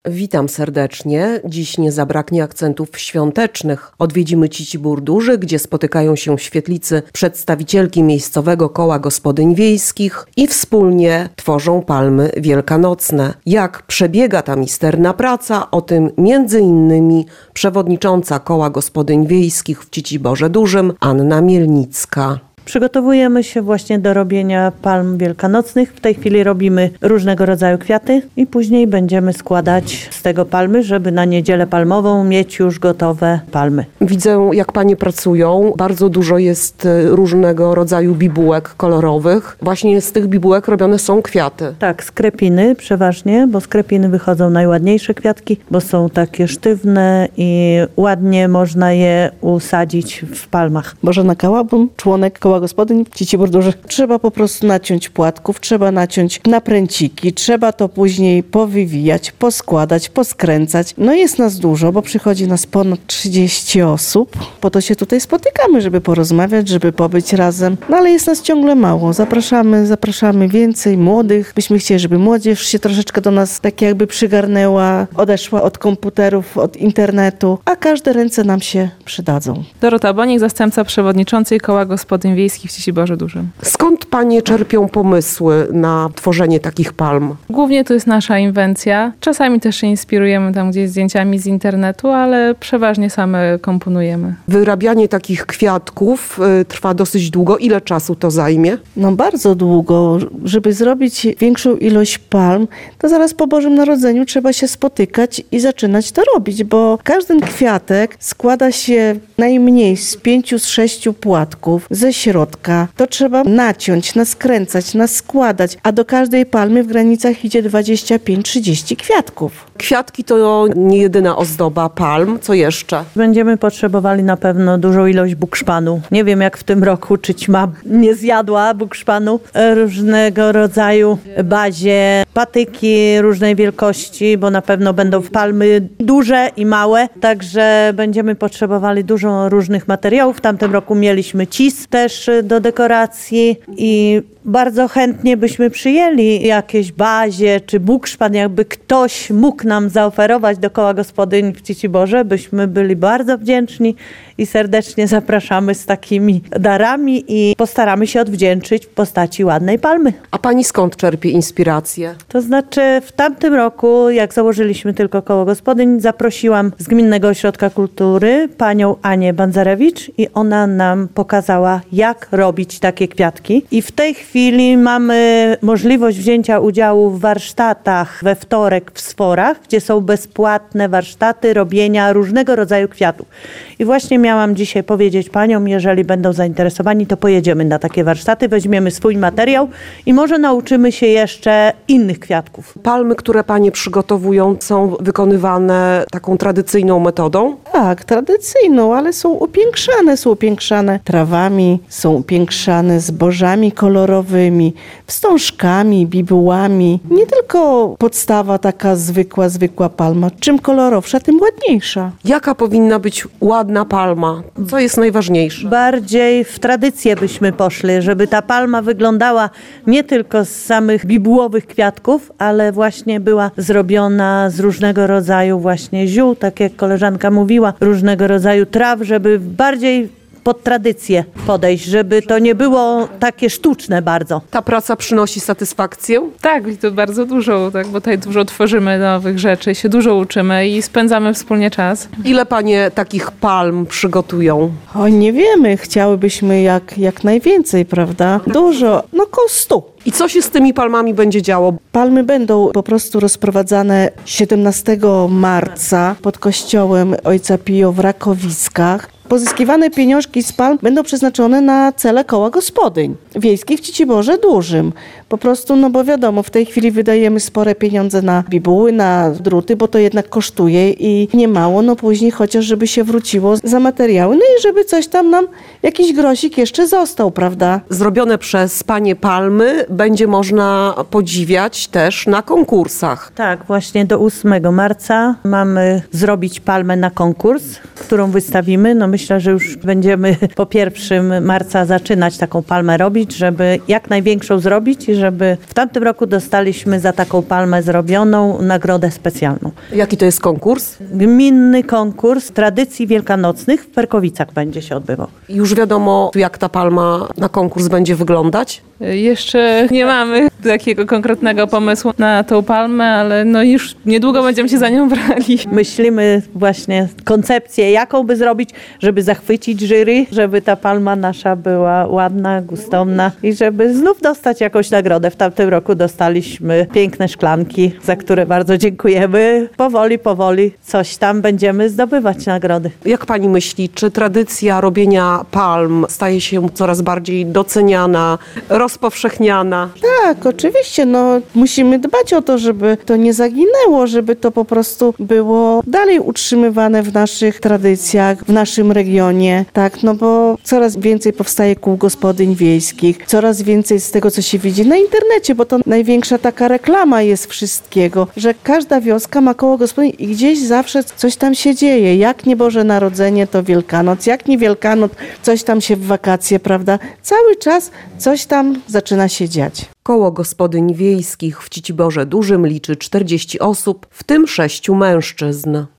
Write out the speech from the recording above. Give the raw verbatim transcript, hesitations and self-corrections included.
Witam serdecznie. Dziś nie zabraknie akcentów świątecznych. Odwiedzimy Cicibór Duży, gdzie spotykają się w świetlicy przedstawicielki miejscowego koła gospodyń wiejskich i wspólnie tworzą palmy wielkanocne. Jak przebiega ta misterna praca, o tym między innymi przewodnicząca koła gospodyń wiejskich w Ciciborze Dużym Anna Mielnicka. Przygotowujemy się właśnie do robienia palm wielkanocnych. W tej chwili robimy różnego rodzaju kwiaty i później będziemy składać z tego palmy, żeby na niedzielę palmową mieć już gotowe palmy. Widzę, jak panie pracują. Bardzo dużo jest różnego rodzaju bibułek kolorowych. Właśnie z tych bibułek robione są kwiaty. Tak, z krepiny przeważnie, bo z krepiny wychodzą najładniejsze kwiatki, bo są takie sztywne i ładnie można je usadzić w palmach. Bożena Kałabun, członek koła gospodyń Cicibór Duży. Trzeba po prostu naciąć płatków, trzeba naciąć napręciki, trzeba to później powywijać, poskładać, poskręcać. No jest nas dużo, bo przychodzi nas ponad trzydzieści osób. Po to się tutaj spotykamy, żeby porozmawiać, żeby pobyć razem. No ale jest nas ciągle mało. Zapraszamy, zapraszamy więcej młodych. Byśmy chcieli, żeby młodzież się troszeczkę do nas tak jakby przygarnęła, odeszła od komputerów, od internetu, a każde ręce nam się przydadzą. Dorota Bonik, zastępca przewodniczącej koła gospodyń wiejskich w Ciciborze Dużym. Skąd panie czerpią pomysły na tworzenie takich palm? Głównie to jest nasza inwencja. Czasami też się inspirujemy tam gdzieś zdjęciami z internetu, ale przeważnie same komponujemy. Wyrabianie takich kwiatków y, trwa dosyć długo. Ile czasu to zajmie? No bardzo długo. Żeby zrobić większą ilość palm, to zaraz po Bożym Narodzeniu trzeba się spotykać i zaczynać to robić, bo każdy kwiatek składa się najmniej z pięciu, z sześciu płatków ze środka. To trzeba naciąć, naskręcać, naskładać, a do każdej palmy w granicach idzie dwadzieścia pięć trzydzieści kwiatków. Kwiatki to nie jedyna ozdoba palm. Co jeszcze? Będziemy potrzebowali na pewno dużą ilość bukszpanu. Nie wiem jak w tym roku, czy ćma nie zjadła bukszpanu. Różnego rodzaju bazie, patyki różnej wielkości, bo na pewno będą palmy duże i małe, także będziemy potrzebowali dużo różnych materiałów. W tamtym roku mieliśmy cis też do dekoracji i bardzo chętnie byśmy przyjęli jakieś bazie czy bukszpan, jakby ktoś mógł nam zaoferować do koła gospodyń w Ciciborze, byśmy byli bardzo wdzięczni i serdecznie zapraszamy z takimi darami i postaramy się odwdzięczyć w postaci ładnej palmy. A pani skąd czerpie inspirację? To znaczy w tamtym roku, jak założyliśmy tylko koło gospodyń, zaprosiłam z Gminnego Ośrodka Kultury panią Anię Bandzarewicz i ona nam pokazała, jak robić takie kwiatki. I w tej chwili mamy możliwość wzięcia udziału w warsztatach we wtorek w Sforach, gdzie są bezpłatne warsztaty robienia różnego rodzaju kwiatów. I właśnie miałam dzisiaj powiedzieć paniom, jeżeli będą zainteresowani, to pojedziemy na takie warsztaty, weźmiemy swój materiał i może nauczymy się jeszcze innych kwiatków. Palmy, które panie przygotowują, są wykonywane taką tradycyjną metodą? Tak, tradycyjną, ale są upiększane, są upiększane trawami, są upiększane zbożami kolorowymi, wstążkami, bibułami. Nie tylko podstawa taka zwykła, zwykła palma. Czym kolorowsza, tym ładniejsza. Jaka powinna być ładna palma? Co jest najważniejsze? Bardziej w tradycję byśmy poszli, żeby ta palma wyglądała nie tylko z samych bibułowych kwiatków, ale właśnie była zrobiona z różnego rodzaju właśnie ziół, tak jak koleżanka mówiła, różnego rodzaju traw, żeby bardziej pod tradycję podejść, żeby to nie było takie sztuczne bardzo. Ta praca przynosi satysfakcję? Tak, i to bardzo dużo, tak, bo tutaj dużo tworzymy nowych rzeczy, się dużo uczymy i spędzamy wspólnie czas. Ile panie takich palm przygotują? O, nie wiemy, chciałybyśmy jak, jak najwięcej, prawda? Dużo, no koło stu. I co się z tymi palmami będzie działo? Palmy będą po prostu rozprowadzane siedemnastego marca pod kościołem Ojca Pio w Rakowiskach. Pozyskiwane pieniążki z palm będą przeznaczone na cele koła gospodyń wiejskich w Ciciborze Dużym. Po prostu, no bo wiadomo, w tej chwili wydajemy spore pieniądze na bibuły, na druty, bo to jednak kosztuje i nie mało, no później chociaż żeby się wróciło za materiały, no i żeby coś tam nam, jakiś grosik jeszcze został, prawda? Zrobione przez panie palmy będzie można podziwiać też na konkursach. Tak, właśnie do ósmego marca mamy zrobić palmę na konkurs, którą wystawimy. No myślę, że już będziemy po pierwszego marca zaczynać taką palmę robić, żeby jak największą zrobić i żeby w tamtym roku dostaliśmy za taką palmę zrobioną nagrodę specjalną. Jaki to jest konkurs? Gminny konkurs tradycji wielkanocnych w Perkowicach będzie się odbywał. Już wiadomo, jak ta palma na konkurs będzie wyglądać? Jeszcze nie mamy takiego konkretnego pomysłu na tą palmę, ale no już niedługo będziemy się za nią brali. Myślimy właśnie koncepcję, jaką by zrobić, żeby zachwycić jury, żeby ta palma nasza była ładna, gustowna i żeby znów dostać jakąś nagrodę. W tamtym roku dostaliśmy piękne szklanki, za które bardzo dziękujemy. Powoli, powoli coś tam będziemy zdobywać nagrody. Jak pani myśli, czy tradycja robienia palm staje się coraz bardziej doceniana, rozpowszechniana? Tak, oczywiście, no musimy dbać o to, żeby to nie zaginęło, żeby to po prostu było dalej utrzymywane w naszych tradycjach, w naszym regionie, tak, no bo coraz więcej powstaje kół gospodyń wiejskich, coraz więcej z tego, co się widzi na internecie, bo to największa taka reklama jest wszystkiego, że każda wioska ma koło gospodyń i gdzieś zawsze coś tam się dzieje, jak nie Boże Narodzenie, to Wielkanoc, jak nie Wielkanoc, coś tam się w wakacje, prawda, cały czas coś tam zaczyna się dziać. Koło gospodyń wiejskich w Ciciborze Dużym liczy czterdzieści osób, w tym sześciu mężczyzn.